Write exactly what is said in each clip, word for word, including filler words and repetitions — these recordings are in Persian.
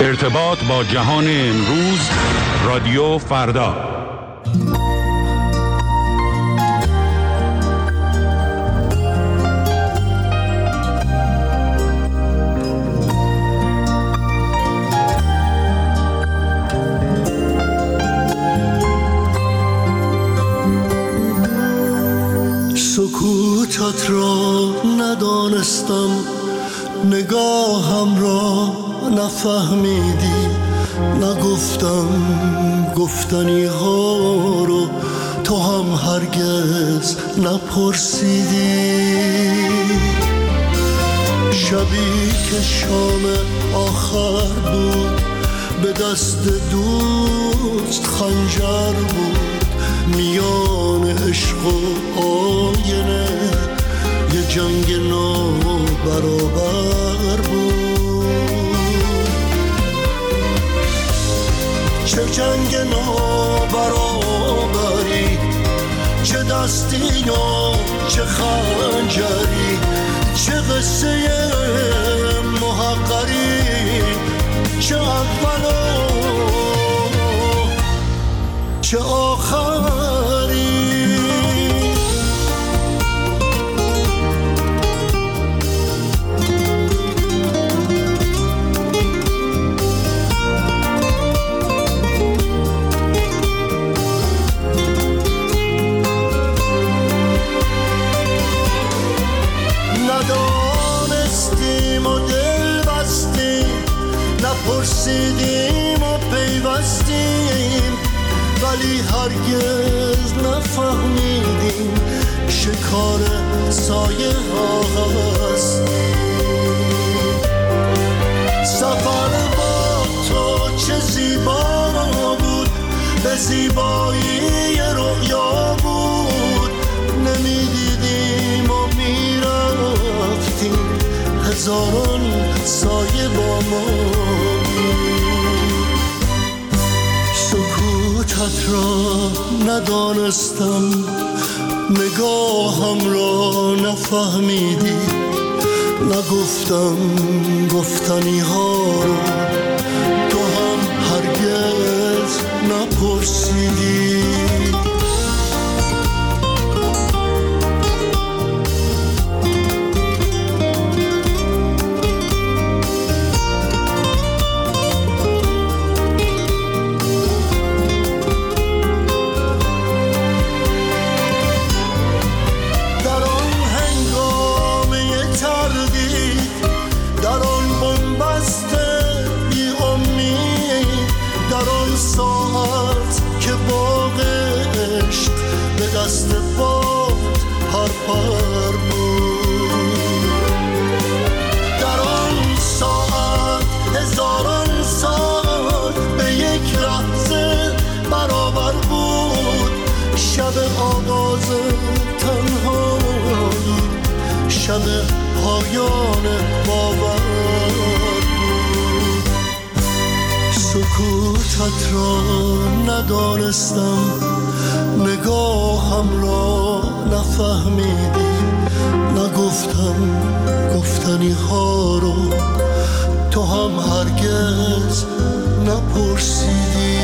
ارتباط با جهان امروز، رادیو فردا. سکوتت را ندانستم، نگاهم را نفهمیدی، نگفتم گفتنی ها رو تو هم هرگز نپرسیدی. شبی که شام آخر بود، به دست دوست خنجر بود، میان عشق و آینه یه جنگ نابرابر بود. چه جنگ نابرابری، چه دستی و چه خنجری، چه قصه محقری، چه اول و چه آخری. ندانستیم و دل بستیم، نپرسیدیم و پیوستیم، ولی هرگز نفهمیدیم شکار سایه هستیم. سفر با تو چه زیبا بود، به زیبایی رؤیا بود، نمیدیدیم و میرفتیم، هزاران سایه با ما. سکوتت را ندانستم، نگاهم را نفهمیدی، نگفتم گفتنی ها رو تو هم هرگز نپرسیدی. دست باد هر پر بود، در آن ساعت هزاران سال به یک لحظه برابر بود. شب آغاز تنهایی، شب پایان باور بود. سکوتت را ندانستم، نگاهم را نفهمیدی، نگفتم گفتنی ها رو تو هم هرگز نپرسیدی.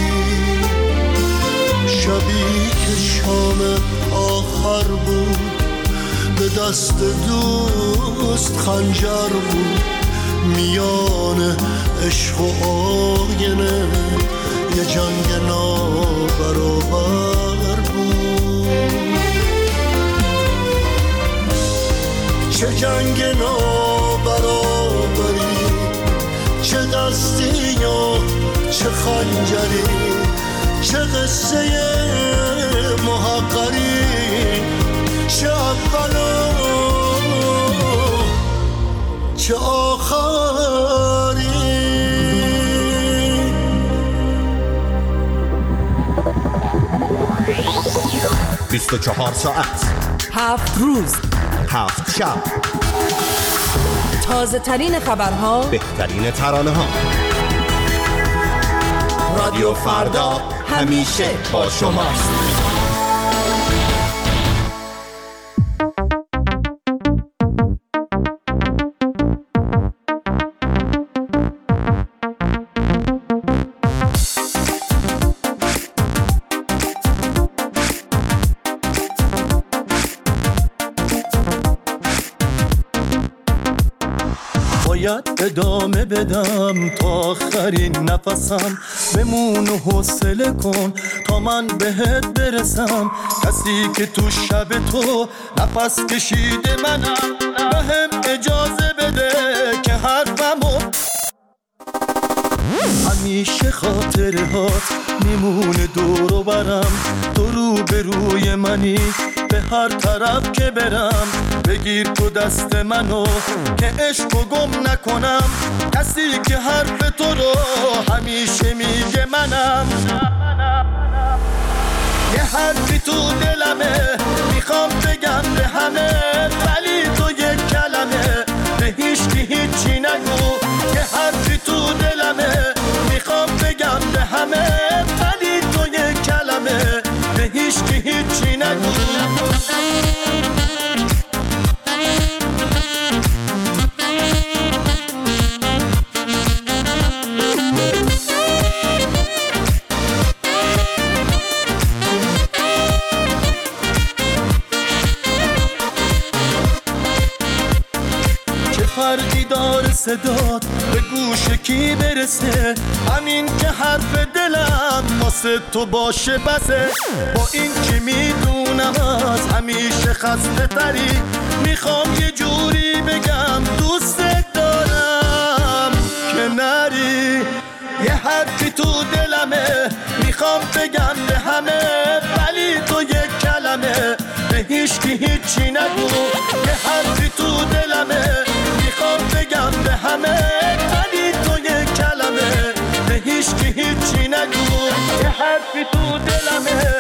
شبی که شام آخر بود، به دست دوست خنجر بود، میان عشق و آینه یه جنگ نابرابر بود. چه جنگ نابرابری، چه دستی و چه خنجری، چه قصه محقری، چه اول و چه آخری. بیست و چهار ساعت، هفت روز، هفت شب، تازه ترین خبرها، بهترین ترانه ها. رادیو فردا همیشه با شماست. باید ادامه بدم تا آخرین نفسم. بمون و حوصله کن تا من بهت برسم. کسی که تو شب تو نفس کشیده منم، بهم اجازه بده که حرفمو همیشه خاطره هات میمونه دور و برم. تو رو به روی منی به هر طرف که برم. بگیر تو دست منو که عشقو گم نکنم. کسی که حرف تو رو همیشه میگه منم. یه حرفی تو دلمه میخوام بگم به همه، ولی تو یک کلمه به هیچکی هیچی نگو. یه حرفی تو دلمه میخوام بگم به همه، ولی تو یک کلمه به هیچکی هیچی نگو. فرقی داره صدات به گوش کی برسه؟ همین که حرف دلم واسه تو باشه بسه. با این که میدونم از همیشه خسته تری، میخوام یه جوری بگم دوست دارم که نری. یه حرفی تو دلمه میخوام بگم به همه، ولی تو یک کلمه به هیچکی هیچی نگو. یه حرفی تو دلمه میخوام بگم به همه، ولی تو یک کلمه به هیچکی هیچی نگو. یه حرفی تو دلمه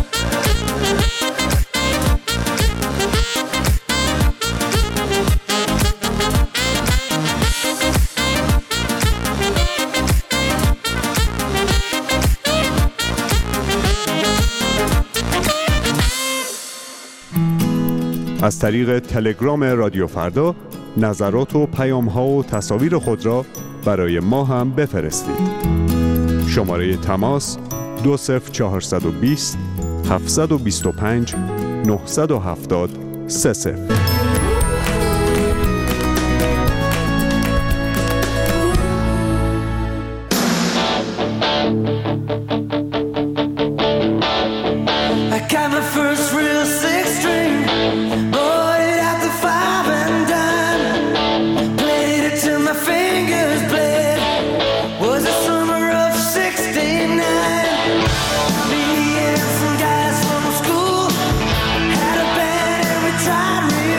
از طریق تلگرام رادیو فردا نظرات و پیام‌ها و تصاویر خود را برای ما هم بفرستید. شماره تماس دو صفر چهارصد و بیست هفتصد و بیست و پنج نهصد و هفتاد سه صفر. Some guys from school had a band and we tried real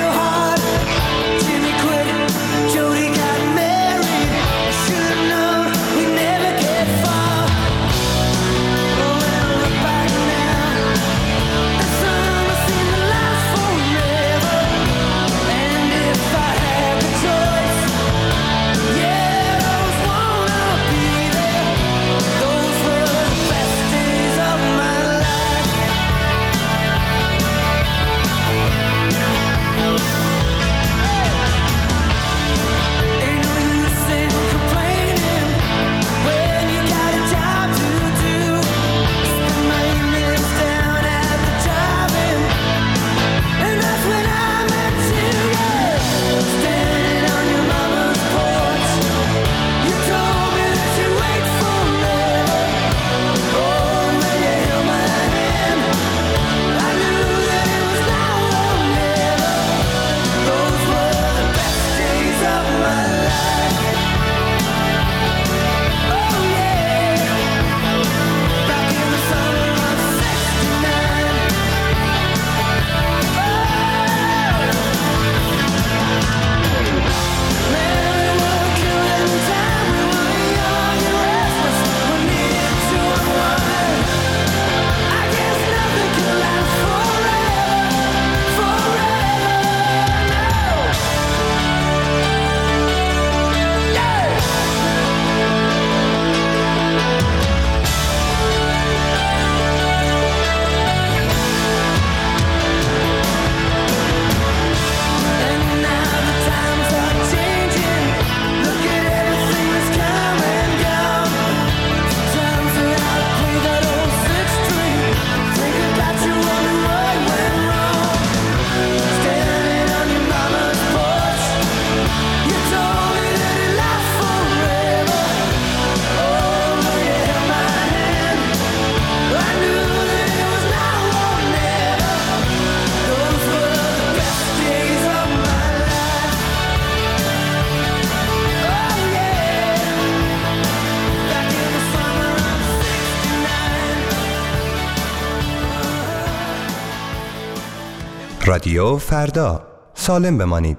رادیو فردا، سالم بمانید.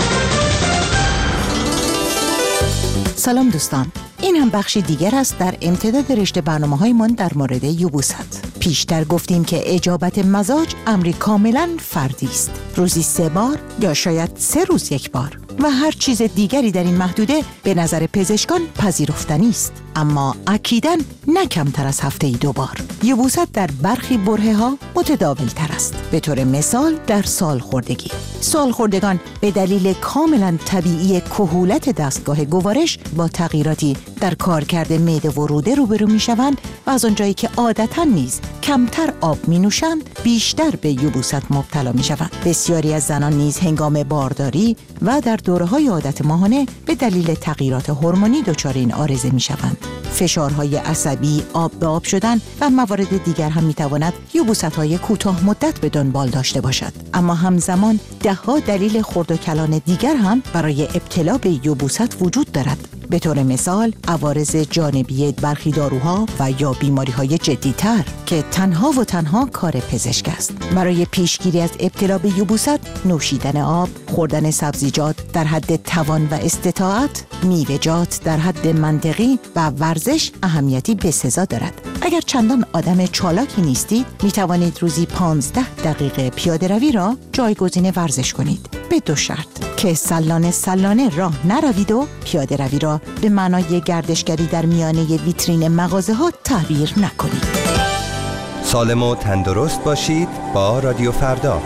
سلام دوستان، این هم بخشی دیگر است در امتداد رشته برنامه‌های من در مورد یبوست. پیشتر گفتیم که اجابت مزاج امری کاملا فردی است. روزی سه بار یا شاید سه روز یک بار و هر چیز دیگری در این محدوده به نظر پزشکان پذیرفتنی است، اما اکیداً نه کمتر از هفته‌ای دو بار. یبوست در برخی برهه‌ها متداول تر است. به طور مثال در سالخوردگی، سالخوردگان به دلیل کاملا طبیعی کهولت دستگاه گوارش با تغییراتی در کارکرد معده و روده روبرو می‌شوند و از آنجایی که عادتاً نیز کمتر آب می‌نوشند بیشتر به یبوست مبتلا می‌شوند. بسیاری از زنان نیز هنگام بارداری و در دوره‌های عادت ماهانه به دلیل تغییرات هورمونی دچار این عارضه می‌شوند. فشارهای عصبی، آب به آب شدن و موارد دیگر هم می‌تواند یبوست‌های کوتاه مدت به دنبال داشته باشد. اما همزمان ده‌ها دلیل خرد و کلان دیگر هم برای ابتلا به یبوست وجود دارد. به طور مثال عوارض جانبی برخی داروها و یا بیماری‌های جدی‌تر که تنها و تنها کار پزشک است. برای پیشگیری از ابتلا به یبوست، نوشیدن آب، خوردن سبزیجات در حد توان و استطاعت، میوه‌جات در حد منطقی و ورزش اهمیتی بسزا دارد. اگر چندان آدم چالاکی نیستید، می توانید روزی پانزده دقیقه پیاده روی را جایگزین ورزش کنید، به دو شرط: که سلانه سلانه راه نروید و پیاده روی را به معنای گردشگری در میانه ویترین مغازه ها تعبیر نکنید. سالم و تندرست باشید با رادیو فردا.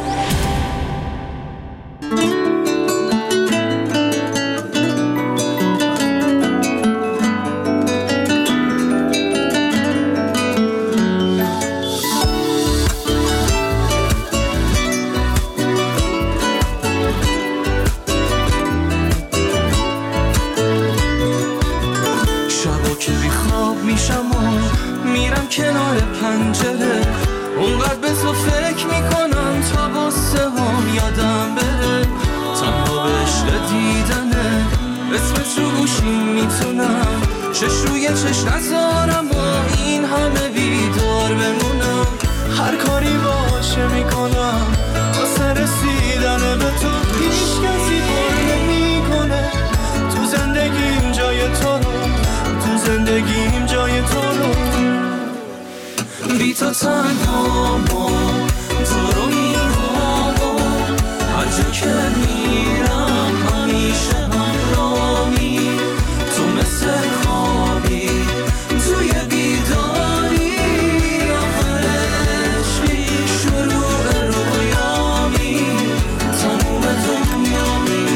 میرم کنار پنجره، اونقدر به تو فکر میکنم تا باسه هم یادم بره. تنها به عشق دیدنه، اسمت رو گوشیم میتونم چش روی چش نذارم و این همه بیدار بمونم. هر کاری باشه میکنم واسه رسیدن به تو، هیچ کسی بار نمیکنه تو زندگیم جای تو رو، تو زندگیم جای تو رو. بی تو تنها ما تو رو میخوام و هر جا که میرم همیشه همراهی. تو مثل خوابی توی بیداری، آخر عشقی شروع رویامی، تموم دنیامی.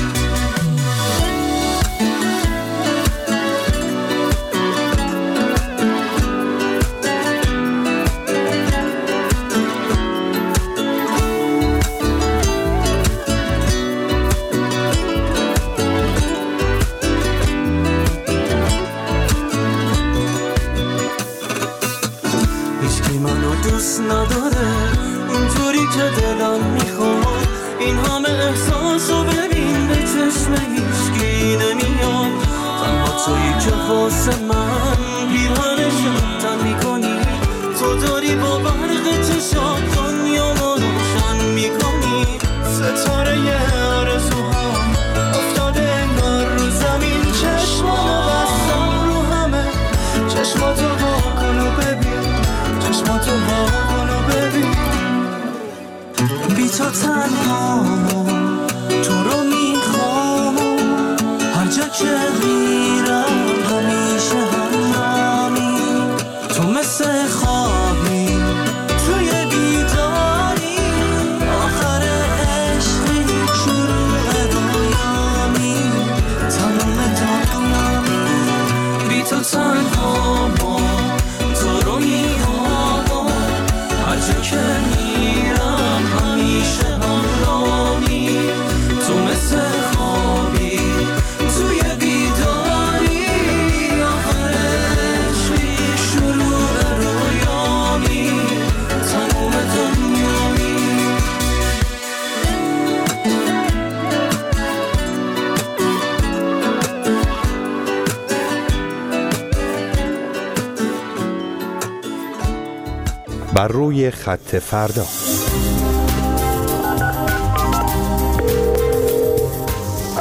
دوست نداره اونطوری که دلم میخواد، این همه احساسو ببین به چشم هیچکی نمیاد. تنها تویی که واسه من پیرهنشم تن میکنی، تو داری با برق چشات دنیامو روشن میکنی. ستاره آرزوهام افتاده انگار رو زمین، چشمامو بستم رو همه، چشماتو وا کن و ببین، چشماتو وا کن و ببین. بی تو تنها تو رو میخوام، هر جا که میرم همیشه همراهی. تو مثل خوابی توی بیداری، آخر عشقی شروع رویامی، تموم دنیامی. بی تو تنها تو رو میخوام، هر جا که میرم همیشه همراهی. تو مثل خوابی توی بیداری، آخر عشقی شروع رویامی، تموم دنیامی. بر روی خط فردا.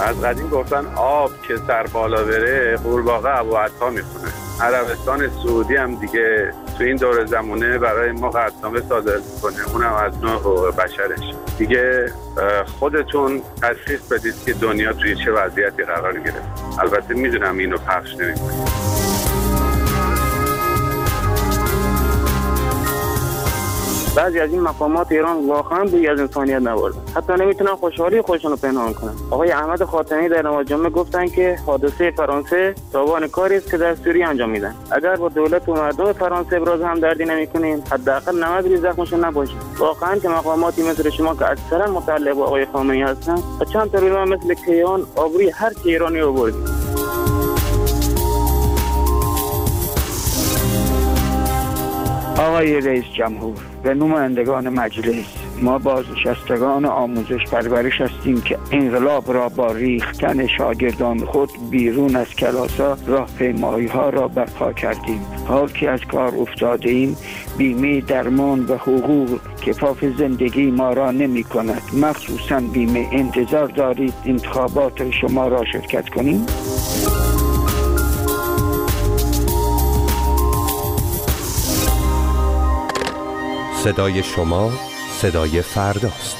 از قدیم گفتن آب که سر بالا بره قورباغه ابوعطا میخونه. عربستان سعودی هم دیگه تو این دور زمونه برای ما قطعنامه صادر میکنه، اونم از نوع حقوق بشرش. دیگه خودتون تشخیص بدید که دنیا توی چه وضعیتی قرار گرفت. البته میدونم اینو پخش نمیکنم. بعضی از این مقامات ایران واقعا بوی از انسانیت نبردن، حتی نمیتونن خوشحالی خودشون رو پنهان کنن. آقای احمد خاتمی در نماز جمعه گفتن که حادثه فرانسه تاوان کاری است که در سوریه انجام میدن. اگر با دولت و مردم فرانسه ابراز همدردی نمیکنیم، حداقل نمک روی زخمشون نباشه. واقعا که مقاماتی مثل شما که اکثرا متعلق به آقای خامنه‌ای هستن، چند تا روزا مثل کیان آبروی هر کی ایرانی رو بردید. آقای رئیس جمهور و نمایندگان مجلس، ما بازنشستگان آموزش پرورش هستیم که انقلاب را با ریختن شاگردان خود بیرون از کلاس‌ها راهپیمایی‌ها را برپا کردیم. حال که از کار افتاده ایم، بیمه درمان و حقوق کفاف زندگی ما را نمی کند. مخصوصاً بیمه انتظار دارید انتخابات شما را شرکت کنیم؟ صدای شما صدای فرداست.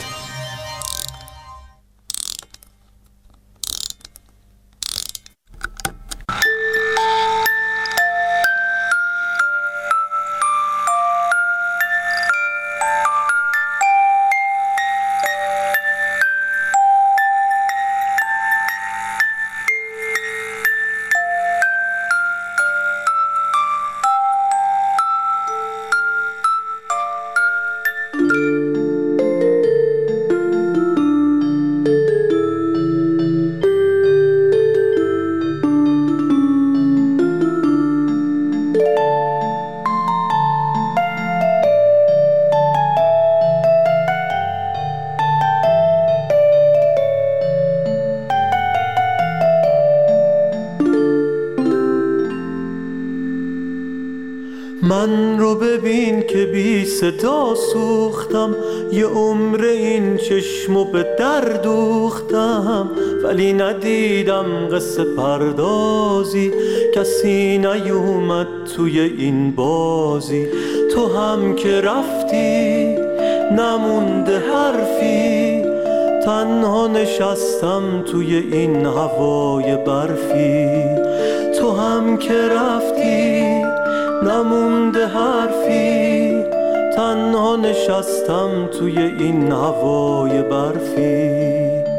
من رو ببین که بی صدا سوختم، یه عمر این چشمو به در دوختم، ولی ندیدم قصه پردازی، کسی نیومد توی این بازی. تو هم که رفتی نمونده حرفی، تنها نشستم توی این هوای برفی. تو هم که رفتی نمونده حرفی، تنها نشستم توی این هوای برفی.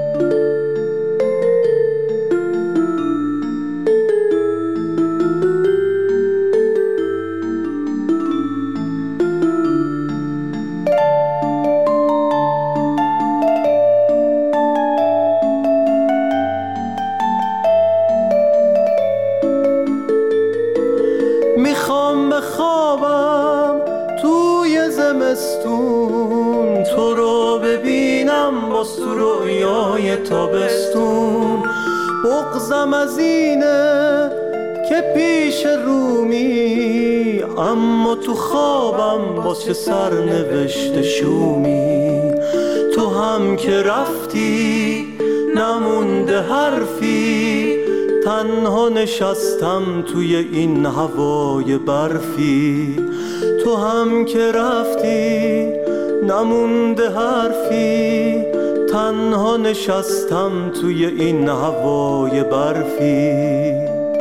میخوام بخوابم توی زمستون، تو رو ببینم باز تو رویای تابستون. بغضم از اینه که پیش رومی، اما تو خوابم باز چه سرنوشت شومی. تو هم که رفتی نمونده حرفی، تنها نشستم توی این هوای برفی. تو هم که رفتی نمونده حرفی، تنها نشستم توی این هوای برفی.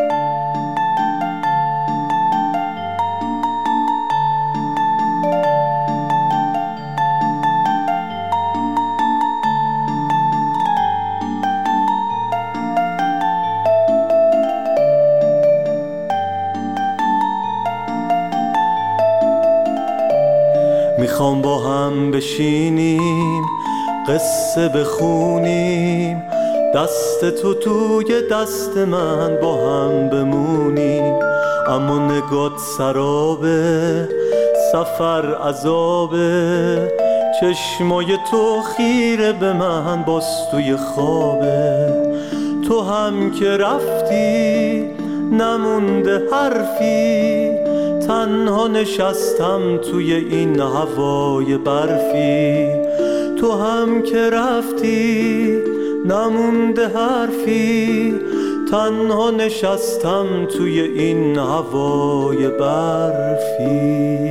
میخوام با هم بشینیم قصه بخونیم، دست تو توی دست من با هم بمونیم. اما نگات سرابه، سفر عذابه، چشمای تو خیره به من باز توی خوابه. تو هم که رفتی نمونده حرفی، تنها نشستم توی این هوای برفی. تو هم که رفتی نمونده حرفی، تنها نشستم توی این هوای برفی.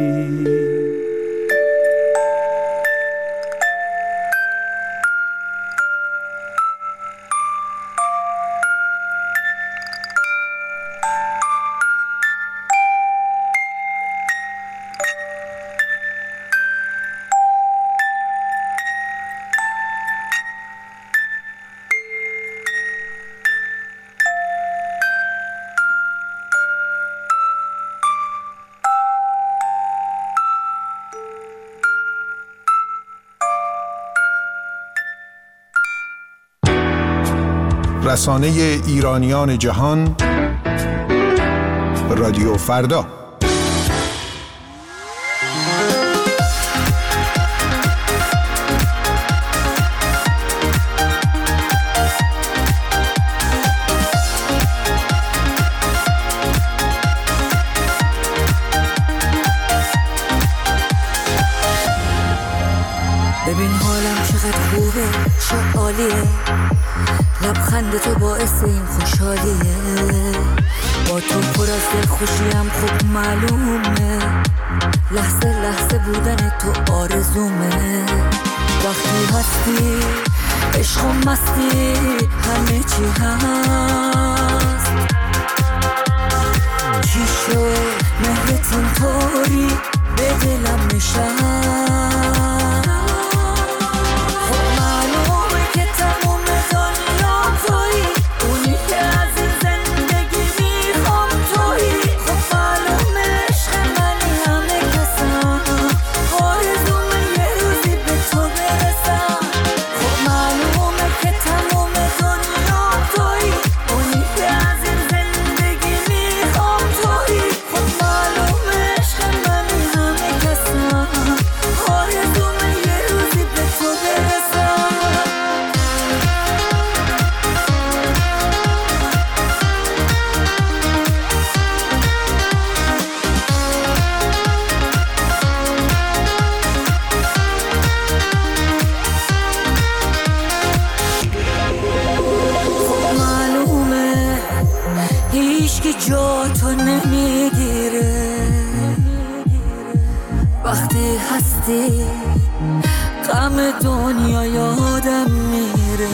رسانه ایرانیان جهان، رادیو فردا. ببین حالم چقدر خوبه، چه عالیه، لبخند تو باعث این خوشحالیه، با تو پر از دلخوشیم خوب معلومه، لحظه لحظه بودن تو آرزومه، وقتی هستی عشق و مستی همه چی هست، چی شد مهرت اینطوری به دلم نشست، غم دنیا یادم میره،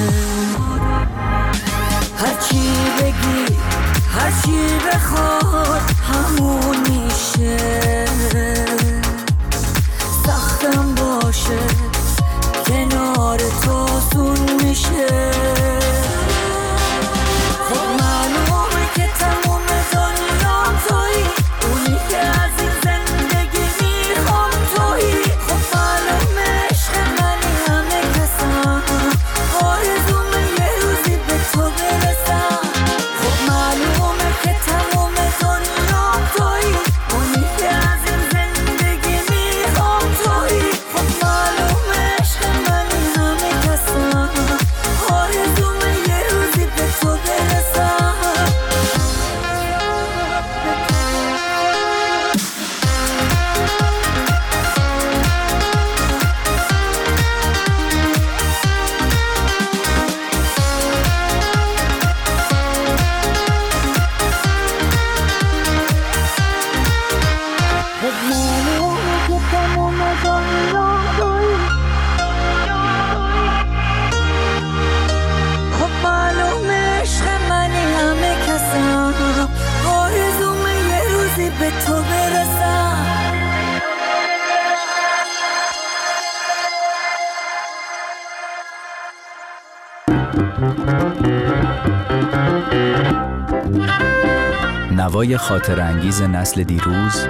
هرچی بگی هرچی بخواد همون میشه، سختم باشه کنار تو سون میشه، خب معلومه که تموم دنیا تویی، اونی که از این زندگی میخوام تویی، خب معلومه عشق منی همه کسم، آرزومه یه روزی به تو برسم، خب معلومه که تموم دنیا تویی، اونی که از این زندگی میخوام تویی، خب معلومه عشق منی همه کسم، آرزومه یه روزی به تو برسم. به تو برسم. نوای خاطر انگیز نسل دیروز،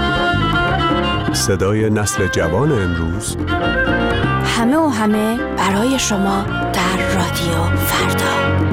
صدای نسل جوان امروز، همه و همه برای شما در رادیو فردا.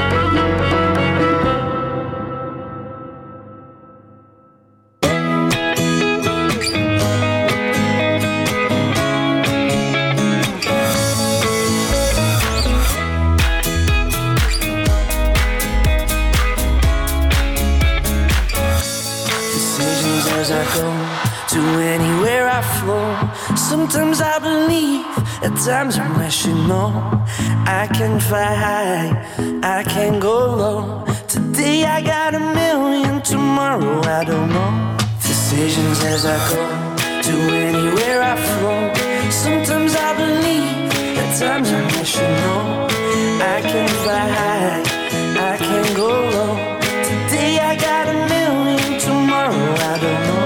To anywhere I flow, sometimes I believe At times I wish you know I can fly high, I can go low. Today I got a million, tomorrow I don't know. Decisions as I go, to anywhere I flow. Sometimes I believe, at times I wish you know I can fly high, I can go low. Today I got a million, tomorrow I don't know.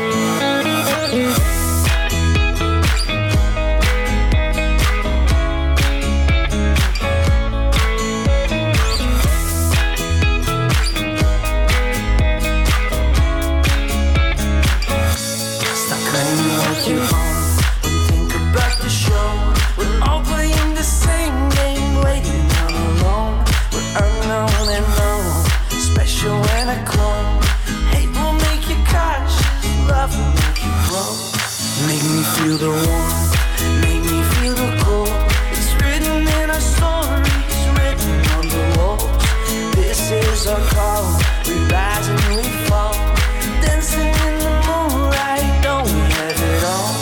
Make me feel the warmth, make me feel the cold. It's written in our stories, written on the walls. This is our call, we rise and we fall. Dancing in the moonlight, don't we have it all?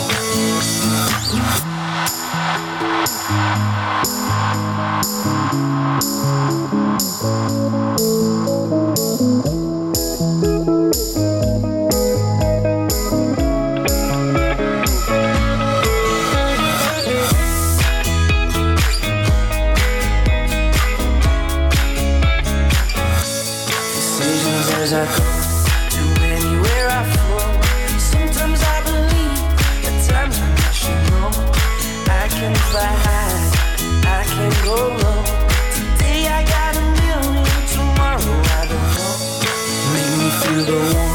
As I go to anywhere I flow. Sometimes I believe, at times I wish you know I can fly high, I can go low. Today I got a million, tomorrow I don't know. Make me feel the warmth.